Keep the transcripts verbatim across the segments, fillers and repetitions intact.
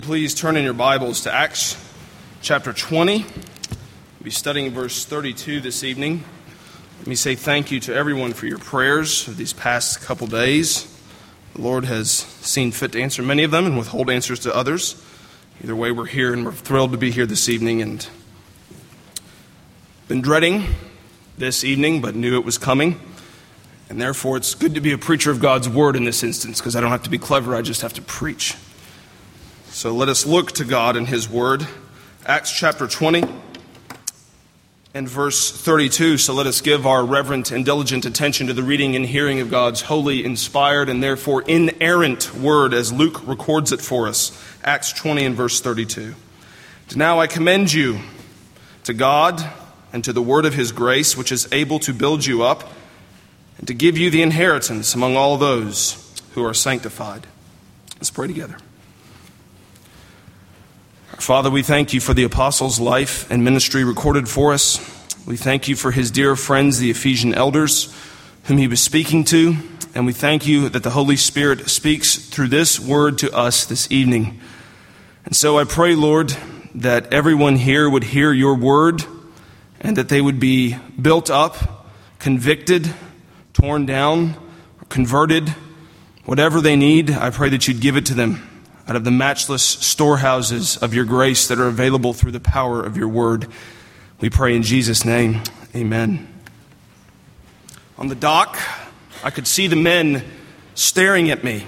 Please turn in your Bibles to Acts chapter twenty. We'll be studying verse thirty-two this evening. Let me say thank you to everyone for your prayers of these past couple days. The Lord has seen fit to answer many of them and withhold answers to others. Either way, we're here and we're thrilled to be here this evening, and been dreading this evening, but knew it was coming. And therefore, it's good to be a preacher of God's word in this instance, because I don't have to be clever, I just have to preach. So let us look to God and His Word. Acts chapter twenty and verse thirty-two. So let us give our reverent and diligent attention to the reading and hearing of God's holy, inspired, and therefore inerrant Word as Luke records it for us. Acts twenty and verse thirty-two. And now I commend you to God and to the word of His grace, which is able to build you up and to give you the inheritance among all those who are sanctified. Let's pray together. Father, we thank you for the apostles' life and ministry recorded for us. We thank you for his dear friends, the Ephesian elders, whom he was speaking to. And we thank you that the Holy Spirit speaks through this word to us this evening. And so I pray, Lord, that everyone here would hear your word and that they would be built up, convicted, torn down, converted, whatever they need. I pray that you'd give it to them out of the matchless storehouses of your grace that are available through the power of your word. We pray in Jesus' name, amen. On the dock, I could see the men staring at me.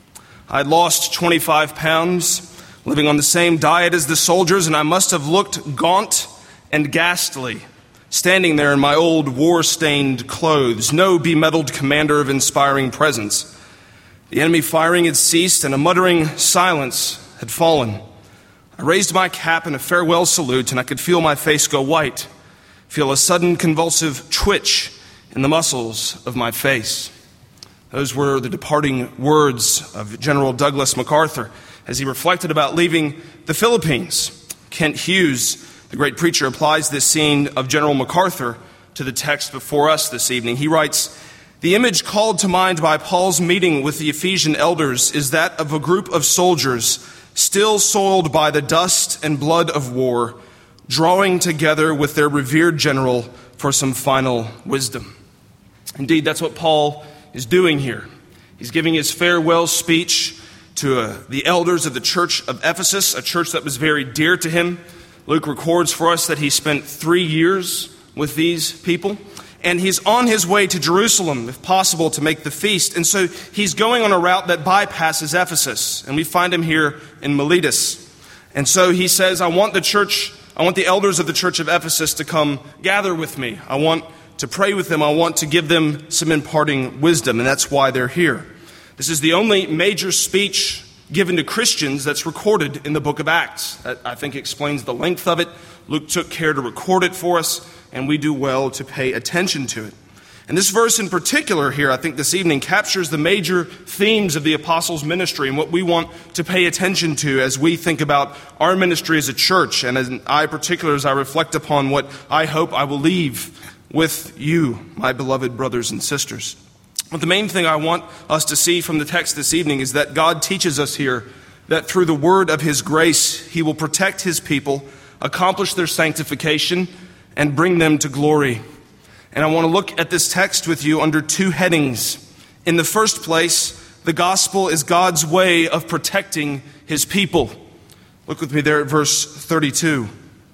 I had lost twenty-five pounds, living on the same diet as the soldiers, and I must have looked gaunt and ghastly, standing there in my old war-stained clothes, no bemedaled commander of inspiring presence. The enemy firing had ceased, and a muttering silence had fallen. I raised my cap in a farewell salute, and I could feel my face go white, feel a sudden convulsive twitch in the muscles of my face. Those were the departing words of General Douglas MacArthur as he reflected about leaving the Philippines. Kent Hughes, the great preacher, applies this scene of General MacArthur to the text before us this evening. He writes, "The image called to mind by Paul's meeting with the Ephesian elders is that of a group of soldiers still soiled by the dust and blood of war, drawing together with their revered general for some final wisdom." Indeed, that's what Paul is doing here. He's giving his farewell speech to uh, the elders of the church of Ephesus, a church that was very dear to him. Luke records for us that he spent three years with these people. And he's on his way to Jerusalem, if possible, to make the feast. And so he's going on a route that bypasses Ephesus. And we find him here in Miletus. And so he says, I want the church, I want the elders of the church of Ephesus to come gather with me. I want to pray with them. I want to give them some imparting wisdom. And that's why they're here. This is the only major speech given to Christians that's recorded in the book of Acts. That, I think, explains the length of it. Luke took care to record it for us, and we do well to pay attention to it. And this verse in particular here, I think this evening, captures the major themes of the apostles' ministry and what we want to pay attention to as we think about our ministry as a church, and as I particular as I reflect upon what I hope I will leave with you, my beloved brothers and sisters. But the main thing I want us to see from the text this evening is that God teaches us here that through the word of His grace, He will protect His people, accomplish their sanctification, and bring them to glory. And I want to look at this text with you under two headings. In the first place, the gospel is God's way of protecting His people. Look with me there at verse thirty-two.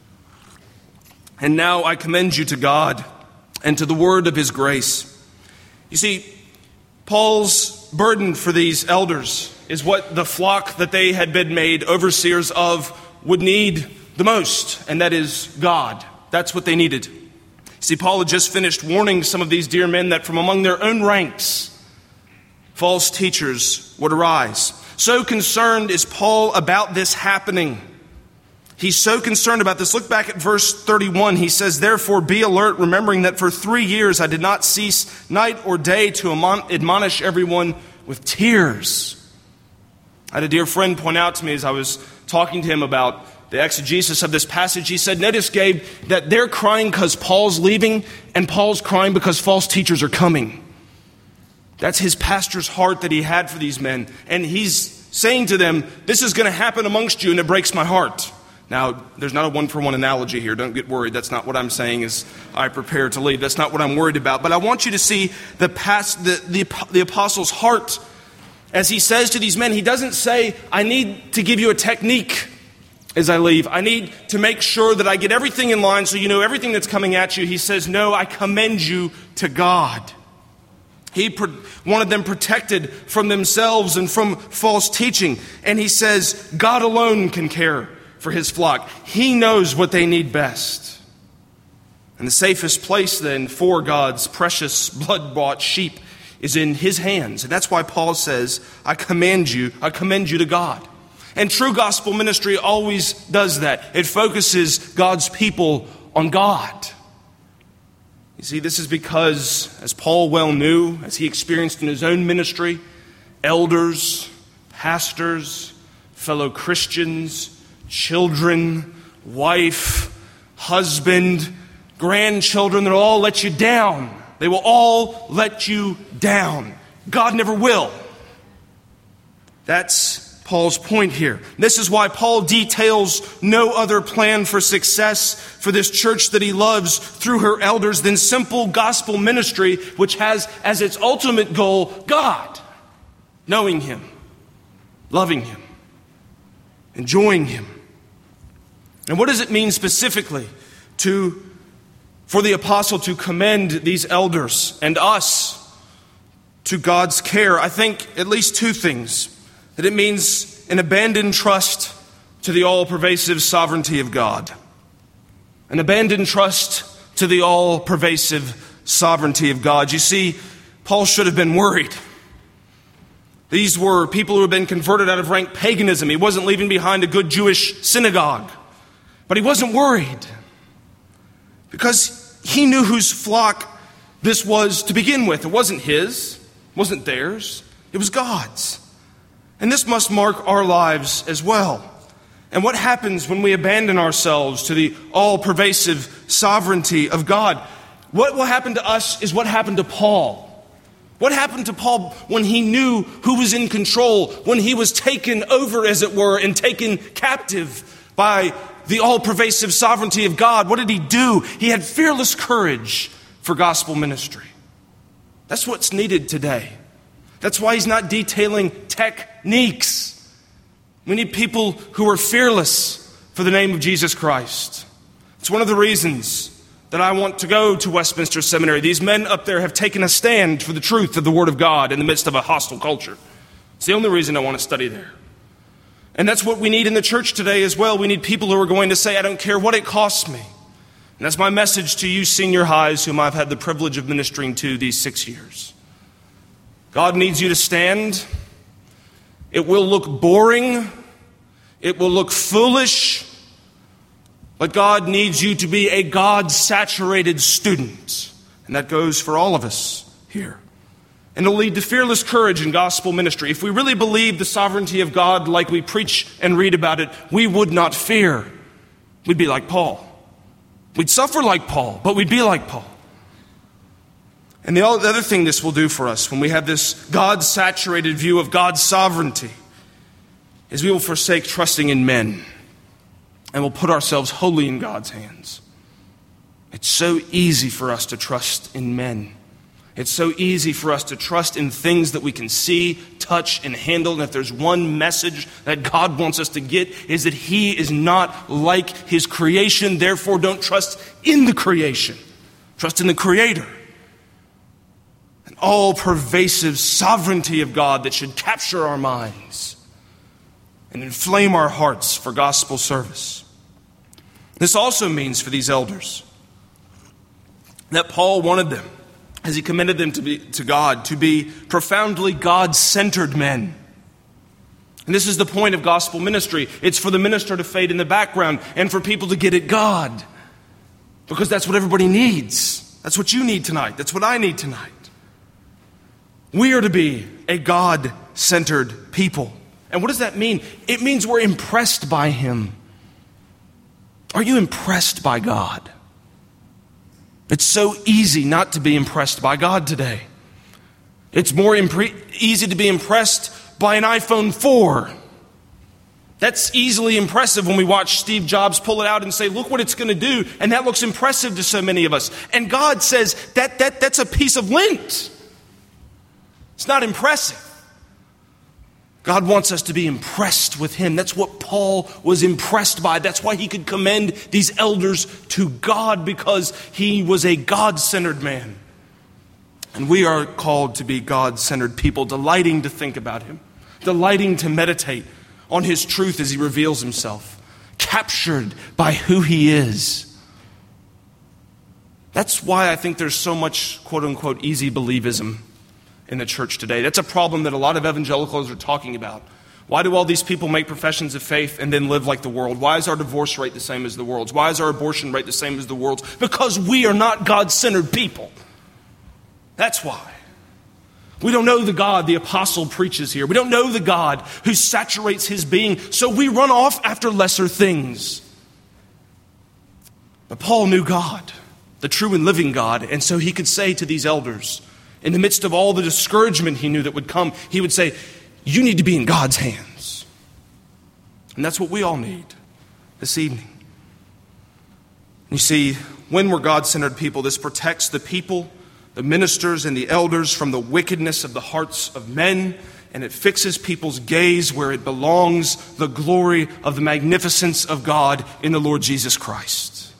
And now I commend you to God and to the word of His grace. You see, Paul's burden for these elders is what the flock that they had been made overseers of would need the most, and that is God. That's what they needed. See, Paul had just finished warning some of these dear men that from among their own ranks, false teachers would arise. So concerned is Paul about this happening. He's so concerned about this. Look back at verse thirty-one. He says, "Therefore be alert, remembering that for three years I did not cease night or day to admonish everyone with tears." I had a dear friend point out to me as I was talking to him about the exegesis of this passage. He said, "Notice, Gabe, that they're crying because Paul's leaving, and Paul's crying because false teachers are coming." That's his pastor's heart that he had for these men. And he's saying to them, this is going to happen amongst you, and it breaks my heart. Now, there's not a one-for-one analogy here. Don't get worried. That's not what I'm saying as I prepare to leave. That's not what I'm worried about. But I want you to see the, past, the, the, the apostle's heart as he says to these men. He doesn't say, I need to give you a technique as I leave. I need to make sure that I get everything in line so you know everything that's coming at you. He says, no, I commend you to God. He pro- wanted them protected from themselves and from false teaching. And he says, God alone can care for his flock. He knows what they need best. And the safest place then for God's precious blood-bought sheep is in his hands. And that's why Paul says, I commend you, I commend you to God. And true gospel ministry always does that. It focuses God's people on God. You see, this is because, as Paul well knew, as he experienced in his own ministry, elders, pastors, fellow Christians, children, wife, husband, grandchildren, they'll all let you down. They will all let you down. God never will. That's Paul's point here. This is why Paul details no other plan for success for this church that he loves through her elders than simple gospel ministry, which has as its ultimate goal God, knowing him, loving him, enjoying him. And what does it mean specifically to for the apostle to commend these elders and us to God's care? I think at least two things. That it means an abandoned trust to the all-pervasive sovereignty of God. An abandoned trust to the all-pervasive sovereignty of God. You see, Paul should have been worried. These were people who had been converted out of rank paganism. He wasn't leaving behind a good Jewish synagogue. But he wasn't worried. Because he knew whose flock this was to begin with. It wasn't his. It wasn't theirs. It was God's. And this must mark our lives as well. And what happens when we abandon ourselves to the all-pervasive sovereignty of God? What will happen to us is what happened to Paul. What happened to Paul when he knew who was in control, when he was taken over, as it were, and taken captive by the all-pervasive sovereignty of God? What did he do? He had fearless courage for gospel ministry. That's what's needed today. That's why he's not detailing techniques. We need people who are fearless for the name of Jesus Christ. It's one of the reasons that I want to go to Westminster Seminary. These men up there have taken a stand for the truth of the Word of God in the midst of a hostile culture. It's the only reason I want to study there. And that's what we need in the church today as well. We need people who are going to say, I don't care what it costs me. And that's my message to you senior highs whom I've had the privilege of ministering to these six years. God needs you to stand. It will look boring. It will look foolish. But God needs you to be a God-saturated student. And that goes for all of us here. And it'll lead to fearless courage in gospel ministry. If we really believe the sovereignty of God like we preach and read about it, we would not fear. We'd be like Paul. We'd suffer like Paul, but we'd be like Paul. And the other thing this will do for us when we have this God-saturated view of God's sovereignty is we will forsake trusting in men and we'll put ourselves wholly in God's hands. It's so easy for us to trust in men. It's so easy for us to trust in things that we can see, touch, and handle. And if there's one message that God wants us to get, is that He is not like His creation. Therefore, don't trust in the creation. Trust in the Creator. An all-pervasive sovereignty of God that should capture our minds and inflame our hearts for gospel service. This also means for these elders that Paul wanted them, as he commended them to be to God, to be profoundly God-centered men. And this is the point of gospel ministry. It's for the minister to fade in the background and for people to get at God. Because that's what everybody needs. That's what you need tonight. That's what I need tonight. We are to be a God-centered people. And what does that mean? It means we're impressed by Him. Are you impressed by God? It's so easy not to be impressed by God today. It's more impre- easy to be impressed by an iPhone four. That's easily impressive when we watch Steve Jobs pull it out and say, look what it's going to do. And that looks impressive to so many of us. And God says that, that that's a piece of lint. It's not impressive. God wants us to be impressed with him. That's what Paul was impressed by. That's why he could commend these elders to God, because he was a God-centered man. And we are called to be God-centered people, delighting to think about him, delighting to meditate on his truth as he reveals himself, captured by who he is. That's why I think there's so much quote-unquote easy believism in the church today. That's a problem that a lot of evangelicals are talking about. Why do all these people make professions of faith and then live like the world? Why is our divorce rate the same as the world's? Why is our abortion rate the same as the world's? Because we are not God-centered people. That's why. We don't know the God the apostle preaches here. We don't know the God who saturates his being, so we run off after lesser things. But Paul knew God, the true and living God, and so he could say to these elders, in the midst of all the discouragement he knew that would come, he would say, you need to be in God's hands. And that's what we all need this evening. You see, when we're God-centered people, this protects the people, the ministers and the elders from the wickedness of the hearts of men, and it fixes people's gaze where it belongs, the glory of the magnificence of God in the Lord Jesus Christ.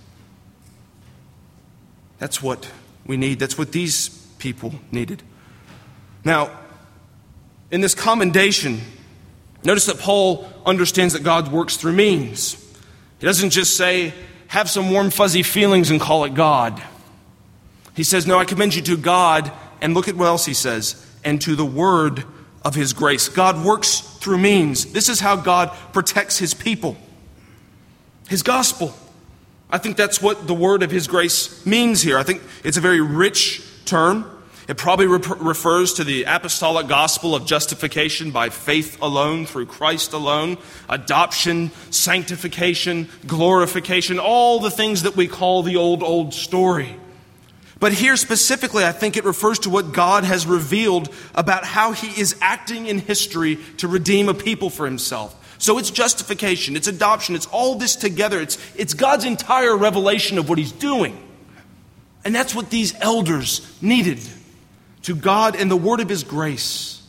That's what we need. That's what these people needed. Now, in this commendation, notice that Paul understands that God works through means. He doesn't just say, have some warm, fuzzy feelings and call it God. He says, no, I commend you to God, and look at what else he says, and to the word of his grace. God works through means. This is how God protects his people. His gospel. I think that's what the word of his grace means here. I think it's a very rich term. It probably re- refers to the apostolic gospel of justification by faith alone, through Christ alone, adoption, sanctification, glorification, all the things that we call the old, old story. But here specifically, I think it refers to what God has revealed about how he is acting in history to redeem a people for himself. So it's justification, it's adoption, it's all this together. It's, it's God's entire revelation of what he's doing. And that's what these elders needed, to God and the word of his grace.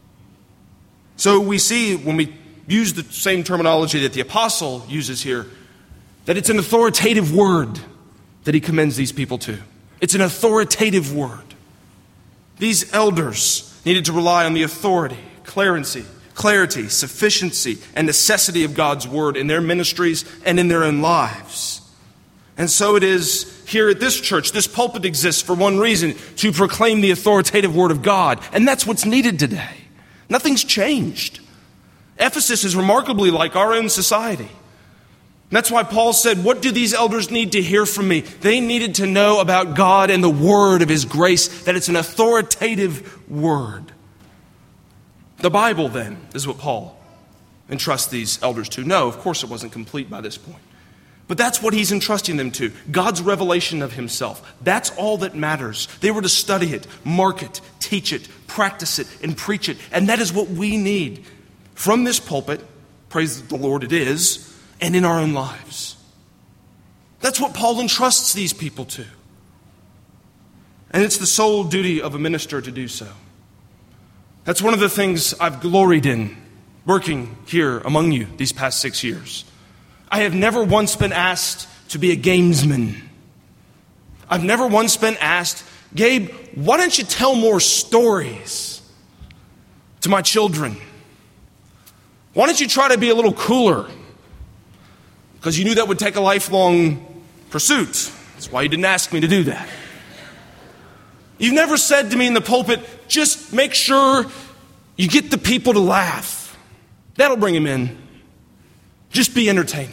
So we see, when we use the same terminology that the apostle uses here, that it's an authoritative word that he commends these people to. It's an authoritative word. These elders needed to rely on the authority, clarity, clarity, sufficiency, and necessity of God's word in their ministries and in their own lives. And so it is here at this church. This pulpit exists for one reason, to proclaim the authoritative word of God. And that's what's needed today. Nothing's changed. Ephesus is remarkably like our own society. And that's why Paul said, what do these elders need to hear from me? They needed to know about God and the word of his grace, that it's an authoritative word. The Bible, then, is what Paul entrusts these elders to. No, of course it wasn't complete by this point. But that's what he's entrusting them to. God's revelation of himself. That's all that matters. They were to study it, mark it, teach it, practice it, and preach it. And that is what we need from this pulpit, praise the Lord it is, and in our own lives. That's what Paul entrusts these people to. And it's the sole duty of a minister to do so. That's one of the things I've gloried in working here among you these past six years. I have never once been asked to be a gamesman. I've never once been asked, Gabe, why don't you tell more stories to my children? Why don't you try to be a little cooler? Because you knew that would take a lifelong pursuit. That's why you didn't ask me to do that. You've never said to me in the pulpit, just make sure you get the people to laugh. That'll bring them in. Just be entertaining.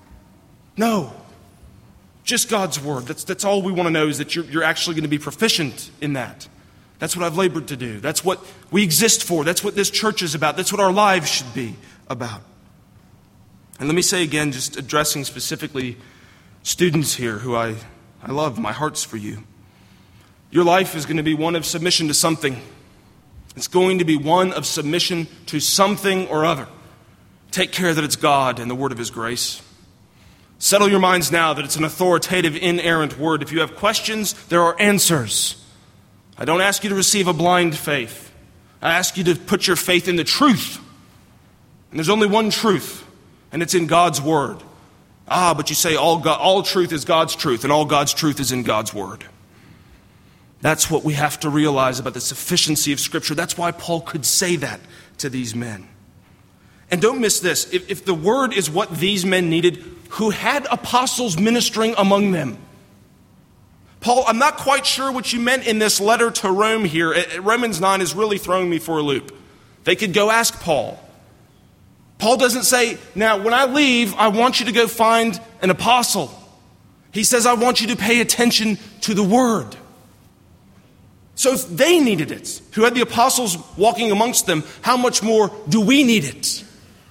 No. Just God's word. That's, that's all we want to know, is that you're, you're actually going to be proficient in that. That's what I've labored to do. That's what we exist for. That's what this church is about. That's what our lives should be about. And let me say again, just addressing specifically students here who I, I love, my heart's for you. Your life is going to be one of submission to something. It's going to be one of submission to something or other. Take care that it's God and the word of his grace. Settle your minds now that it's an authoritative, inerrant word. If you have questions, there are answers. I don't ask you to receive a blind faith. I ask you to put your faith in the truth. And there's only one truth, and it's in God's word. Ah, but you say all God, all truth is God's truth, and all God's truth is in God's word. That's what we have to realize about the sufficiency of Scripture. That's why Paul could say that to these men. And don't miss this. If, if the word is what these men needed, who had apostles ministering among them? Paul, I'm not quite sure what you meant in this letter to Rome here. Romans nine is really throwing me for a loop. They could go ask Paul. Paul doesn't say, now when I leave, I want you to go find an apostle. He says, I want you to pay attention to the word. So if they needed it, who had the apostles walking amongst them, how much more do we need it?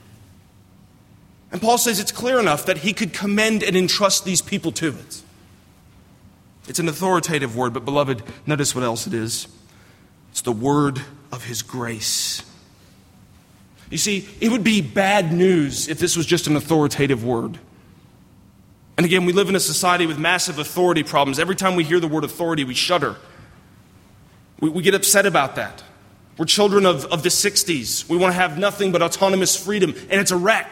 And Paul says it's clear enough that he could commend and entrust these people to it. It's an authoritative word, but beloved, notice what else it is. It's the word of his grace. You see, it would be bad news if this was just an authoritative word. And again, we live in a society with massive authority problems. Every time we hear the word authority, we shudder. We, we get upset about that. We're children of, of the sixties. We want to have nothing but autonomous freedom, and it's a wreck.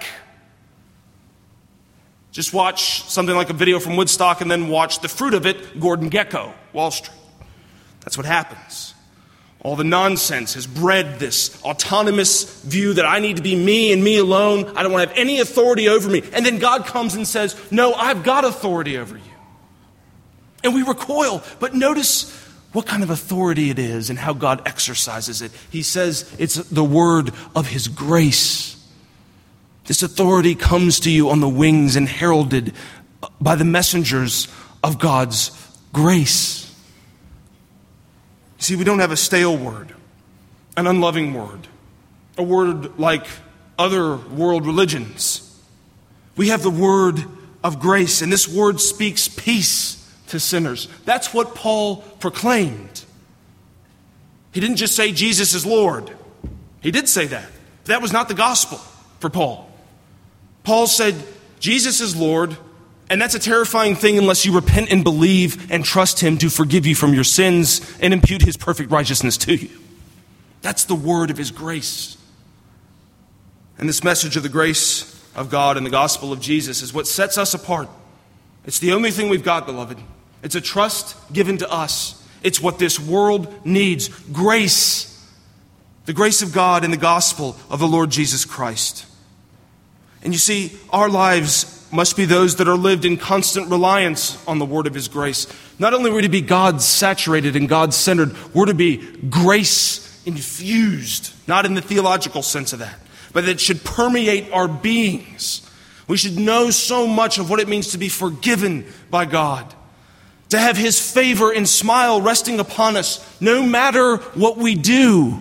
Just watch something like a video from Woodstock and then watch the fruit of it, Gordon Gekko, Wall Street. That's what happens. All the nonsense has bred this autonomous view that I need to be me and me alone. I don't want to have any authority over me. And then God comes and says, no, I've got authority over you. And we recoil. But notice what kind of authority it is and how God exercises it. He says it's the word of his grace. This authority comes to you on the wings and heralded by the messengers of God's grace. See, we don't have a stale word, an unloving word, a word like other world religions. We have the word of grace, and this word speaks peace to sinners. That's what Paul proclaimed. He didn't just say Jesus is Lord. He did say that. That was not the gospel for Paul. Paul said, Jesus is Lord, and that's a terrifying thing unless you repent and believe and trust him to forgive you from your sins and impute his perfect righteousness to you. That's the word of his grace. And this message of the grace of God and the gospel of Jesus is what sets us apart. It's the only thing we've got, beloved. It's a trust given to us. It's what this world needs. Grace. The grace of God and the gospel of the Lord Jesus Christ. And you see, our lives must be those that are lived in constant reliance on the word of his grace. Not only are we to be God-saturated and God-centered, we're to be grace-infused, not in the theological sense of that, but that it should permeate our beings. We should know so much of what it means to be forgiven by God, to have his favor and smile resting upon us no matter what we do,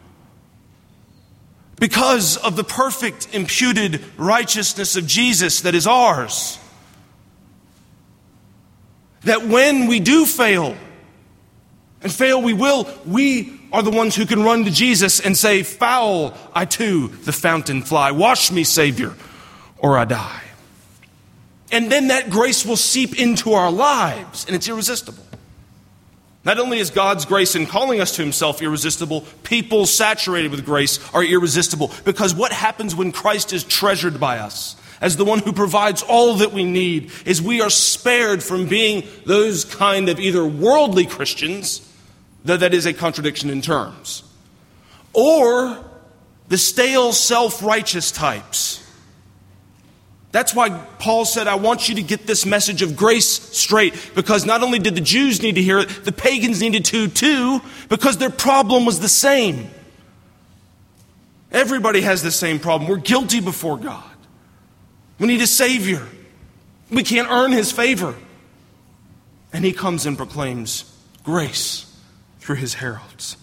because of the perfect imputed righteousness of Jesus that is ours. That when we do fail, and fail we will, we are the ones who can run to Jesus and say, foul I to the fountain fly, wash me, Savior, or I die. And then that grace will seep into our lives, and it's irresistible. Not only is God's grace in calling us to himself irresistible, people saturated with grace are irresistible. Because what happens when Christ is treasured by us as the one who provides all that we need is we are spared from being those kind of either worldly Christians, though that is a contradiction in terms, or the stale self-righteous types. That's why Paul said, I want you to get this message of grace straight, because not only did the Jews need to hear it, the pagans needed to too, because their problem was the same. Everybody has the same problem. We're guilty before God. We need a Savior. We can't earn his favor. And he comes and proclaims grace through his heralds.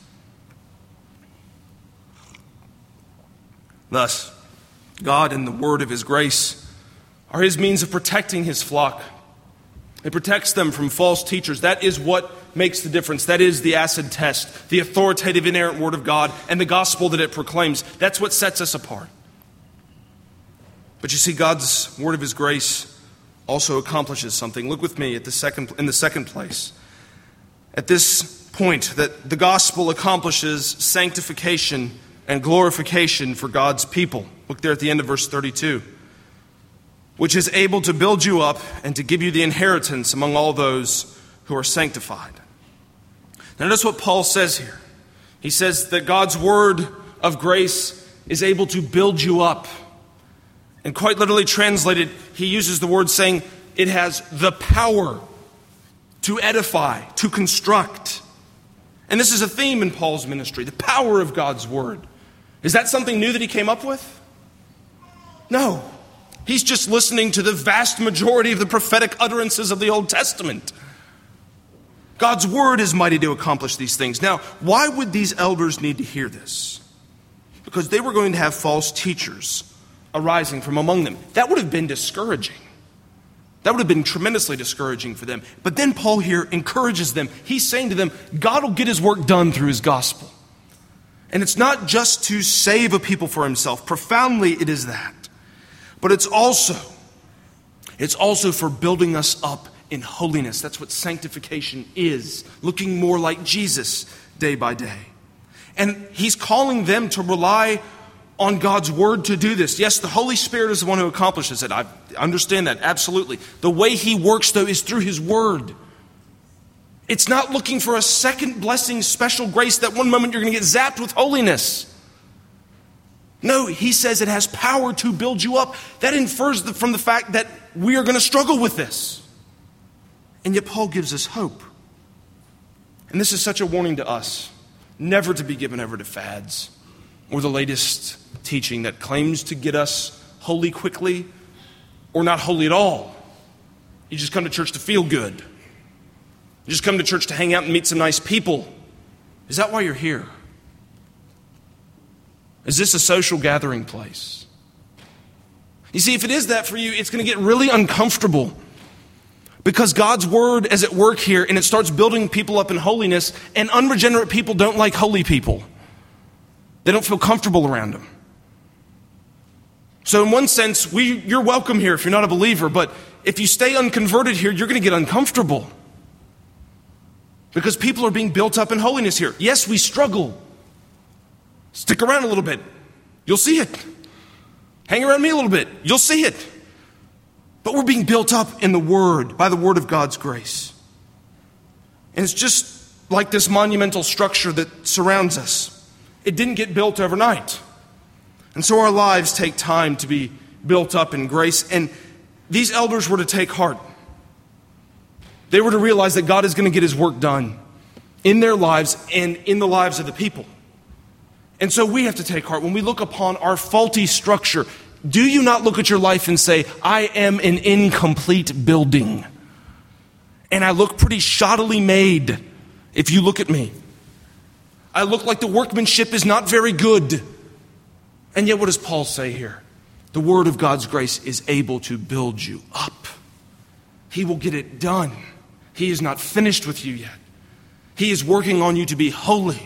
Thus, God and the word of his grace are his means of protecting his flock, It protects them from false teachers. That is what makes the difference. That is the acid test, the authoritative, inerrant Word of God, and the gospel that it proclaims. That's what sets us apart. But you see, God's word of His grace also accomplishes something. Look with me at the second, in the second place. At this point, that the gospel accomplishes sanctification and glorification for God's people. Look there at the end of verse thirty-two. Which is able to build you up and to give you the inheritance among all those who are sanctified. Now notice what Paul says here. He says that God's word of grace is able to build you up. And quite literally translated, he uses the word saying it has the power to edify, to construct. And this is a theme in Paul's ministry, the power of God's word. Is that something new that he came up with? No. He's just listening to the vast majority of the prophetic utterances of the Old Testament. God's word is mighty to accomplish these things. Now, why would these elders need to hear this? Because they were going to have false teachers arising from among them. That would have been discouraging. That would have been tremendously discouraging for them. But then Paul here encourages them. He's saying to them, God will get His work done through His gospel. And it's not just to save a people for Himself. Profoundly, it is that. But it's also, it's also for building us up in holiness. That's what sanctification is. Looking more like Jesus day by day. And he's calling them to rely on God's word to do this. Yes, the Holy Spirit is the one who accomplishes it. I understand that, absolutely. The way He works, though, is through His word. It's not looking for a second blessing, special grace that one moment you're going to get zapped with holiness. No, he says it has power to build you up. That infers from the fact that we are going to struggle with this. And yet Paul gives us hope. And this is such a warning to us, never to be given over to fads or the latest teaching that claims to get us holy quickly or not holy at all. You just come to church to feel good. You just come to church to hang out and meet some nice people. Is that why you're here? Is this a social gathering place? You see, if it is that for you, it's going to get really uncomfortable. Because God's word is at work here and it starts building people up in holiness, and unregenerate people don't like holy people. They don't feel comfortable around them. So in one sense, we, you're welcome here if you're not a believer, but if you stay unconverted here, you're going to get uncomfortable. Because people are being built up in holiness here. Yes, we struggle. Stick around a little bit. You'll see it. Hang around me a little bit. You'll see it. But we're being built up in the Word, by the Word of God's grace. And it's just like this monumental structure that surrounds us. It didn't get built overnight. And so our lives take time to be built up in grace. And these elders were to take heart. They were to realize that God is going to get His work done in their lives and in the lives of the people. And so we have to take heart. When we look upon our faulty structure, do you not look at your life and say, I am an incomplete building? And I look pretty shoddily made if you look at me. I look like the workmanship is not very good. And yet what does Paul say here? The word of God's grace is able to build you up. He will get it done. He is not finished with you yet. He is working on you to be holy.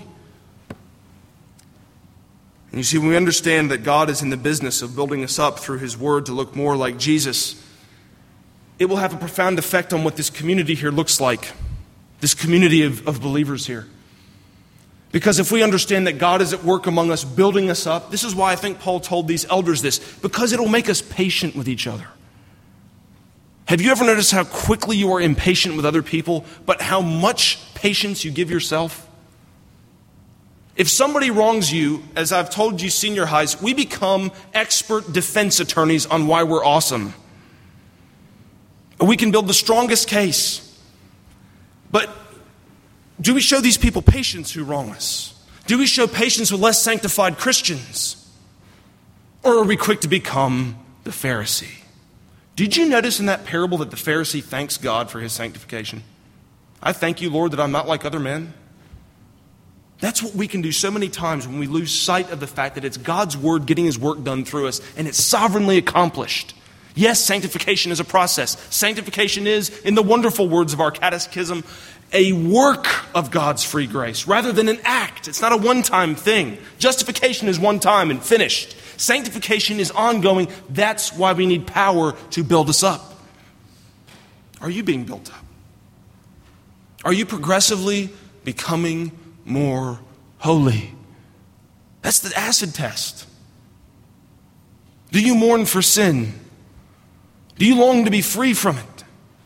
And you see, when we understand that God is in the business of building us up through His word to look more like Jesus, it will have a profound effect on what this community here looks like. This community of, of believers here. Because if we understand that God is at work among us, building us up, this is why I think Paul told these elders this, because it'll make us patient with each other. Have you ever noticed how quickly you are impatient with other people, but how much patience you give yourself? If somebody wrongs you, as I've told you senior highs, we become expert defense attorneys on why we're awesome. We can build the strongest case. But do we show these people patience who wrong us? Do we show patience with less sanctified Christians? Or are we quick to become the Pharisee? Did you notice in that parable that the Pharisee thanks God for his sanctification? I thank you, Lord, that I'm not like other men. That's what we can do so many times when we lose sight of the fact that it's God's word getting His work done through us, and it's sovereignly accomplished. Yes, sanctification is a process. Sanctification is, in the wonderful words of our catechism, a work of God's free grace rather than an act. It's not a one-time thing. Justification is one time and finished. Sanctification is ongoing. That's why we need power to build us up. Are you being built up? Are you progressively becoming more holy? That's the acid test. Do you mourn for sin? Do you long to be free from it?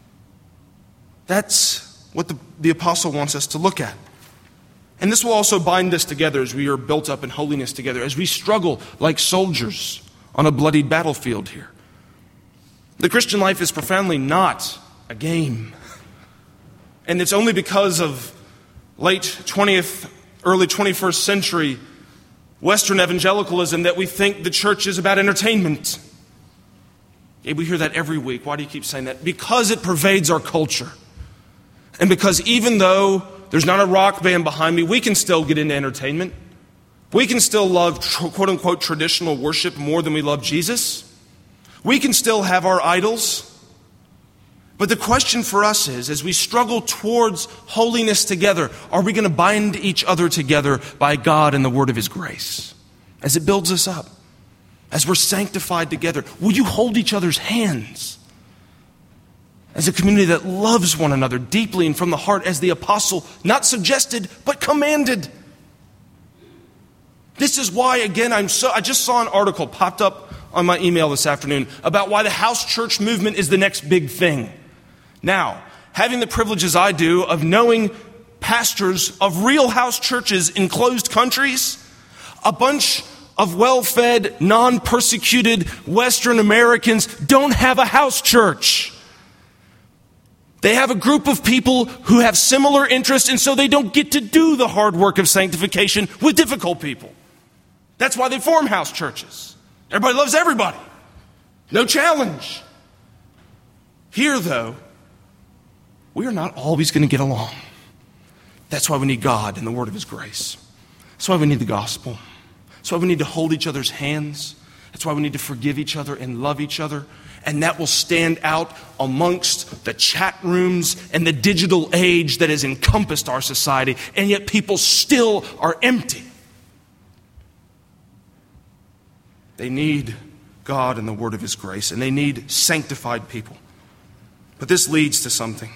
That's what the, the apostle wants us to look at. And this will also bind us together as we are built up in holiness together, as we struggle like soldiers on a bloodied battlefield here. The Christian life is profoundly not a game. And it's only because of late twentieth, early twenty-first century Western evangelicalism that we think the church is about entertainment. Yeah, we hear that every week. Why do you keep saying that? Because it pervades our culture. And because even though there's not a rock band behind me, we can still get into entertainment. We can still love quote-unquote traditional worship more than we love Jesus. We can still have our idols. But the question for us is, as we struggle towards holiness together, are we going to bind each other together by God and the word of His grace? As it builds us up, as we're sanctified together, will you hold each other's hands? As a community that loves one another deeply and from the heart, as the apostle not suggested, but commanded. This is why, again, I'm so, I just saw an article popped up on my email this afternoon about why the house church movement is the next big thing. Now, having the privileges I do of knowing pastors of real house churches in closed countries, a bunch of well-fed, non-persecuted Western Americans don't have a house church. They have a group of people who have similar interests, and so they don't get to do the hard work of sanctification with difficult people. That's why they form house churches. Everybody loves everybody. No challenge. Here, though, we are not always going to get along. That's why we need God and the word of His grace. That's why we need the gospel. That's why we need to hold each other's hands. That's why we need to forgive each other and love each other. And that will stand out amongst the chat rooms and the digital age that has encompassed our society. And yet people still are empty. They need God and the word of His grace. And they need sanctified people. But this leads to something.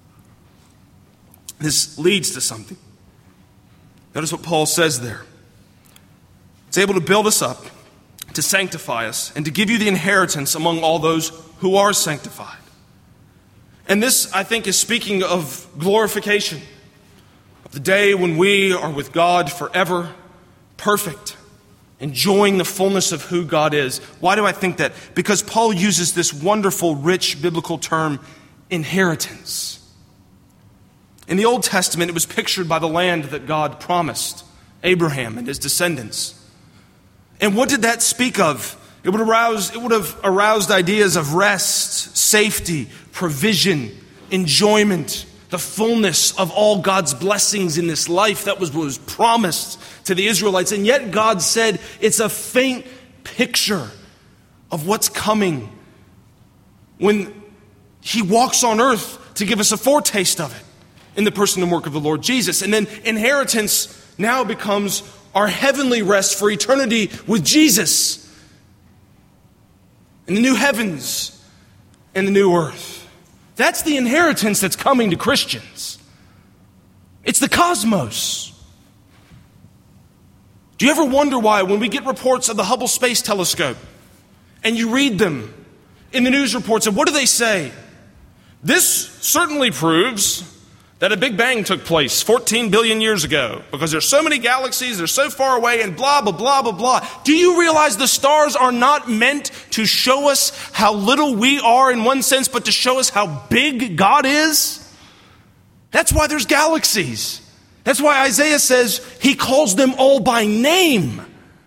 This leads to something. Notice what Paul says there. It's able to build us up, to sanctify us, and to give you the inheritance among all those who are sanctified. And this, I think, is speaking of glorification, of the day when we are with God forever, perfect, enjoying the fullness of who God is. Why do I think that? Because Paul uses this wonderful, rich biblical term, inheritance. In the Old Testament, it was pictured by the land that God promised Abraham and his descendants. And what did that speak of? It would arouse, it would have aroused ideas of rest, safety, provision, enjoyment, the fullness of all God's blessings in this life that was, was promised to the Israelites. And yet God said it's a faint picture of what's coming when He walks on earth to give us a foretaste of it in the person and work of the Lord Jesus. And then inheritance now becomes our heavenly rest for eternity with Jesus in the new heavens and the new earth. That's the inheritance that's coming to Christians. It's the cosmos. Do you ever wonder why when we get reports of the Hubble Space Telescope and you read them in the news reports, and what do they say? This certainly proves that a Big Bang took place fourteen billion years ago because there's so many galaxies, they're so far away, and blah, blah, blah, blah, blah. Do you realize the stars are not meant to show us how little we are in one sense, but to show us how big God is? That's why there's galaxies. That's why Isaiah says He calls them all by name.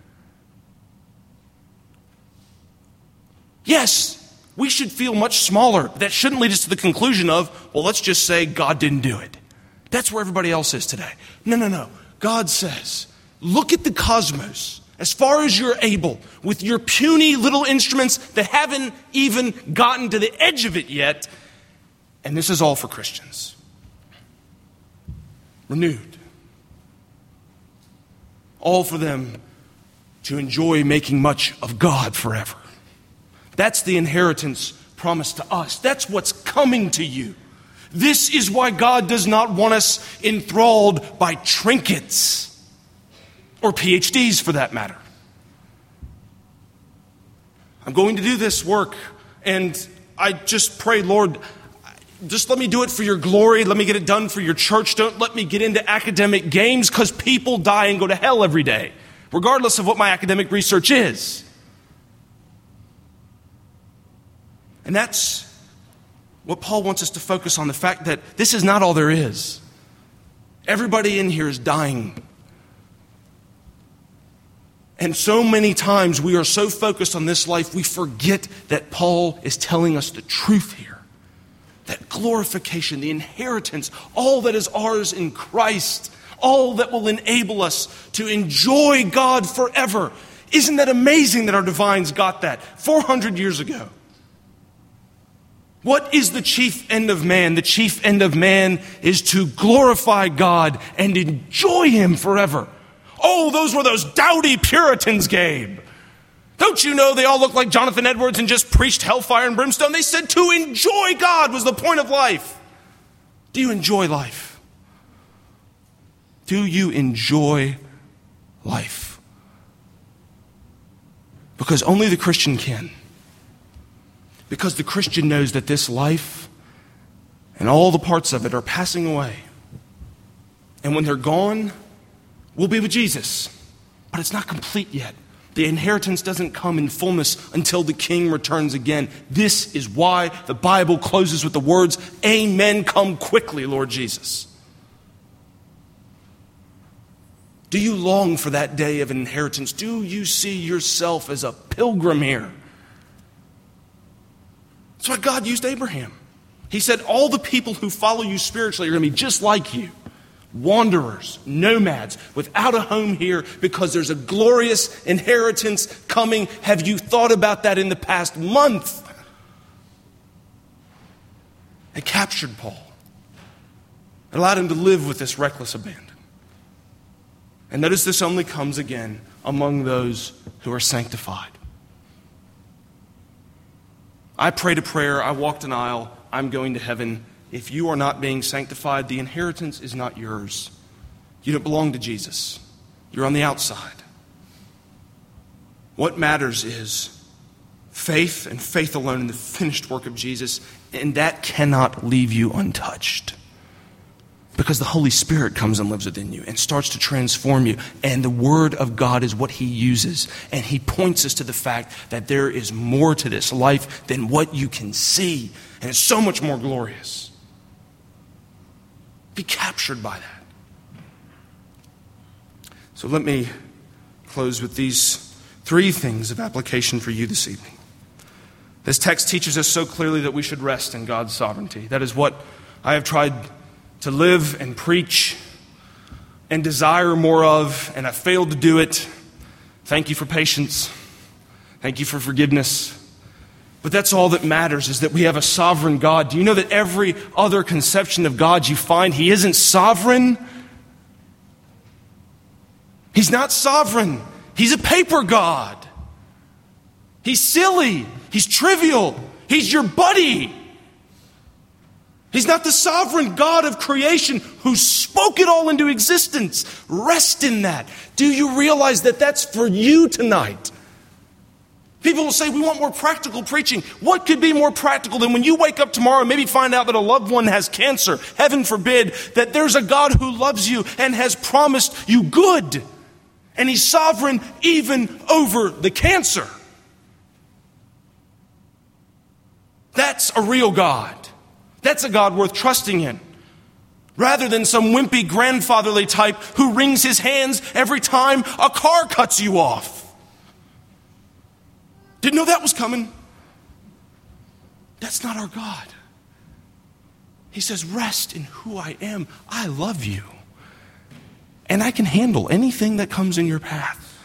Yes, we should feel much smaller. That shouldn't lead us to the conclusion of, well, let's just say God didn't do it. That's where everybody else is today. No, no, no. God says, look at the cosmos as far as you're able, with your puny little instruments that haven't even gotten to the edge of it yet. And this is all for Christians. Renewed. All for them to enjoy making much of God forever. That's the inheritance promised to us. That's what's coming to you. This is why God does not want us enthralled by trinkets. Or P H Ds for that matter. I'm going to do this work, and I just pray, Lord, just let me do it for your glory. Let me get it done for your church. Don't let me get into academic games, because people die and go to hell every day, regardless of what my academic research is. And that's what Paul wants us to focus on, the fact that this is not all there is. Everybody in here is dying. And so many times we are so focused on this life, we forget that Paul is telling us the truth here. That glorification, the inheritance, all that is ours in Christ, all that will enable us to enjoy God forever. Isn't that amazing that our divines got that four hundred years ago? What is the chief end of man? The chief end of man is to glorify God and enjoy Him forever. Oh, those were those dowdy Puritans, Gabe. Don't you know they all look like Jonathan Edwards and just preached hellfire and brimstone? They said to enjoy God was the point of life. Do you enjoy life? Do you enjoy life? Because only the Christian can. Because the Christian knows that this life and all the parts of it are passing away. And when they're gone, we'll be with Jesus, but it's not complete yet. The inheritance doesn't come in fullness until the King returns again. This is why the Bible closes with the words, "Amen, come quickly, Lord Jesus." Do you long for that day of inheritance? Do you see yourself as a pilgrim here? That's why God used Abraham. He said, all the people who follow you spiritually are going to be just like you. Wanderers, nomads, without a home here, because there's a glorious inheritance coming. Have you thought about that in the past month? It captured Paul. It allowed him to live with this reckless abandon. And notice this only comes again among those who are sanctified. I prayed a prayer, I walked an aisle, I'm going to heaven. If you are not being sanctified, the inheritance is not yours. You don't belong to Jesus. You're on the outside. What matters is faith and faith alone in the finished work of Jesus, and that cannot leave you untouched. Because the Holy Spirit comes and lives within you and starts to transform you. And the Word of God is what He uses. And He points us to the fact that there is more to this life than what you can see. And it's so much more glorious. Be captured by that. So let me close with these three things of application for you this evening. This text teaches us so clearly that we should rest in God's sovereignty. That is what I have tried to live and preach and desire more of, and I failed to do it. Thank you for patience. Thank you for forgiveness. But that's all that matters, is that we have a sovereign God. Do you know that every other conception of God you find, He isn't sovereign? He's not sovereign. He's a paper God. He's silly. He's trivial. He's your buddy. He's not the sovereign God of creation who spoke it all into existence. Rest in that. Do you realize that that's for you tonight? People will say, we want more practical preaching. What could be more practical than when you wake up tomorrow and maybe find out that a loved one has cancer? Heaven forbid, that there's a God who loves you and has promised you good. And He's sovereign even over the cancer. That's a real God. That's a God worth trusting in. Rather than some wimpy grandfatherly type who wrings his hands every time a car cuts you off. Didn't know that was coming. That's not our God. He says, rest in who I am. I love you. And I can handle anything that comes in your path.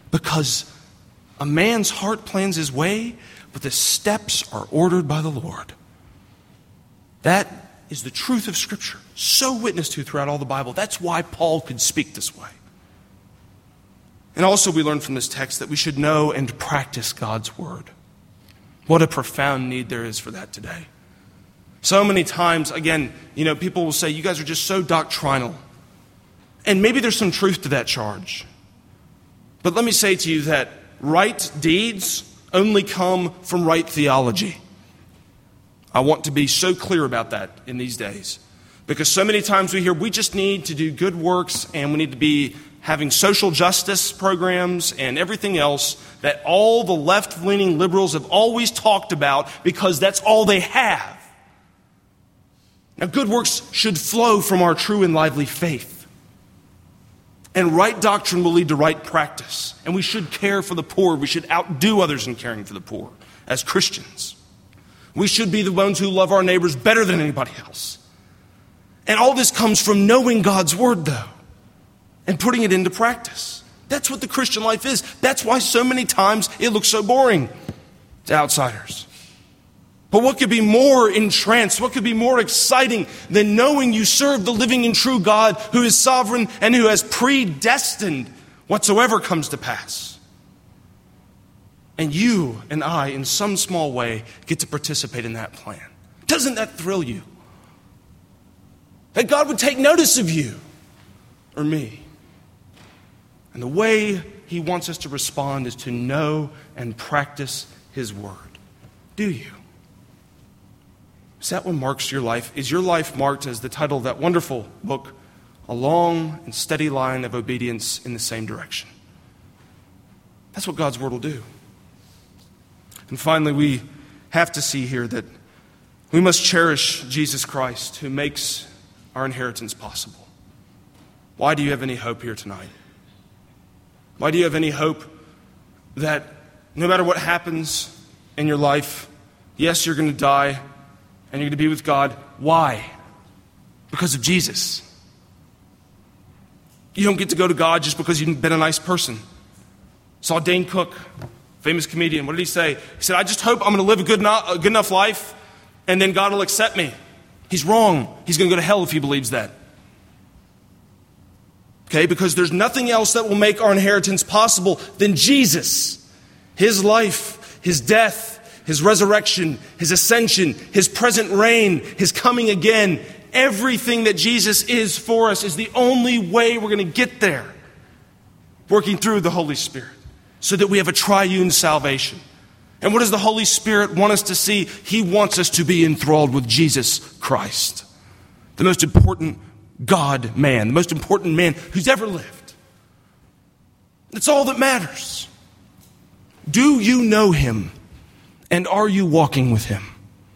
Because a man's heart plans his way, but the steps are ordered by the Lord. That is the truth of Scripture, so witnessed to throughout all the Bible. That's why Paul could speak this way. And also we learn from this text that we should know and practice God's word. What a profound need there is for that today. So many times, again, you know, people will say, you guys are just so doctrinal. And maybe there's some truth to that charge. But let me say to you that right deeds only come from right theology. I want to be so clear about that in these days. Because so many times we hear we just need to do good works and we need to be having social justice programs and everything else that all the left-leaning liberals have always talked about because that's all they have. Now, good works should flow from our true and lively faith. And right doctrine will lead to right practice. And we should care for the poor. We should outdo others in caring for the poor as Christians. We should be the ones who love our neighbors better than anybody else. And all this comes from knowing God's word, though, and putting it into practice. That's what the Christian life is. That's why so many times it looks so boring to outsiders. But what could be more entranced, what could be more exciting than knowing you serve the living and true God who is sovereign and who has predestined whatsoever comes to pass? And you and I, in some small way, get to participate in that plan. Doesn't that thrill you? That God would take notice of you or me. And the way he wants us to respond is to know and practice his word. Do you? Is that what marks your life? Is your life marked, as the title of that wonderful book, A Long and Steady Line of Obedience in the Same Direction? That's what God's word will do. And finally, we have to see here that we must cherish Jesus Christ, who makes our inheritance possible. Why do you have any hope here tonight? Why do you have any hope that no matter what happens in your life, yes, you're going to die, and you're going to be with God. Why? Because of Jesus. You don't get to go to God just because you've been a nice person. Saw Dane Cook, famous comedian. What did he say? He said, I just hope I'm going to live a good, no- a good enough life, and then God will accept me. He's wrong. He's going to go to hell if he believes that. Okay, because there's nothing else that will make our inheritance possible than Jesus. His life, his death, his resurrection, his ascension, his present reign, his coming again. Everything that Jesus is for us is the only way we're going to get there. Working through the Holy Spirit so that we have a triune salvation. And what does the Holy Spirit want us to see? He wants us to be enthralled with Jesus Christ, the most important God man, the most important man who's ever lived. It's all that matters. Do you know him? And are you walking with him?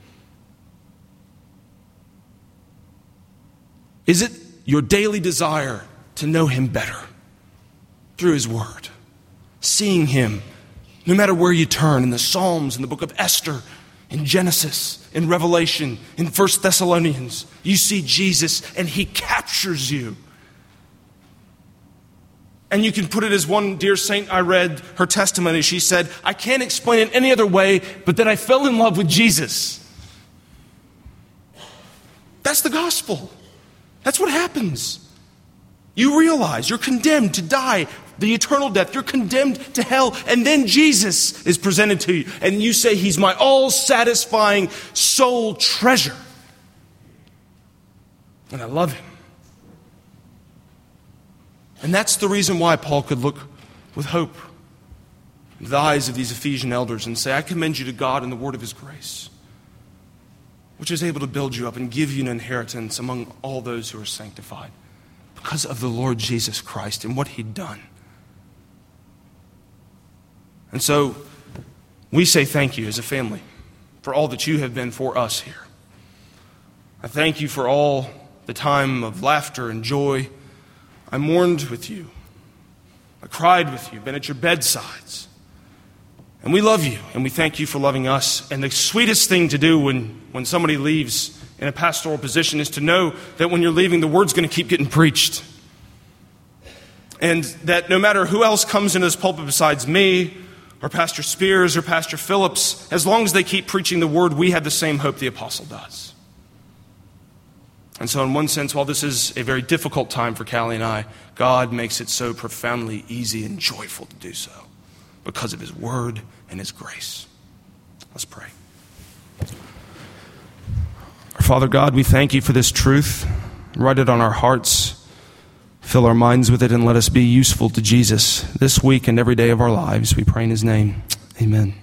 Is it your daily desire to know him better through his word? Seeing him, no matter where you turn, in the Psalms, in the book of Esther, in Genesis, in Revelation, in First Thessalonians, you see Jesus and he captures you. And you can put it as one dear saint I read, her testimony. She said, I can't explain it any other way but that I fell in love with Jesus. That's the gospel. That's what happens. You realize you're condemned to die the eternal death. You're condemned to hell. And then Jesus is presented to you. And you say, he's my all-satisfying soul treasure. And I love him. And that's the reason why Paul could look with hope into the eyes of these Ephesian elders and say, I commend you to God and the word of his grace, which is able to build you up and give you an inheritance among all those who are sanctified because of the Lord Jesus Christ and what he'd done. And so we say thank you as a family for all that you have been for us here. I thank you for all the time of laughter and joy. I mourned with you. I cried with you, been at your bedsides. And we love you, and we thank you for loving us. And the sweetest thing to do when, when somebody leaves in a pastoral position is to know that when you're leaving, the word's going to keep getting preached. and that no matter who else comes into this pulpit besides me, or Pastor Spears, or Pastor Phillips, as long as they keep preaching the word, we have the same hope the apostle does. And so in one sense, while this is a very difficult time for Callie and I, God makes it so profoundly easy and joyful to do so because of his word and his grace. Let's pray. Our Father God, we thank you for this truth. Write it on our hearts. Fill our minds with it and let us be useful to Jesus this week and every day of our lives. We pray in his name. Amen.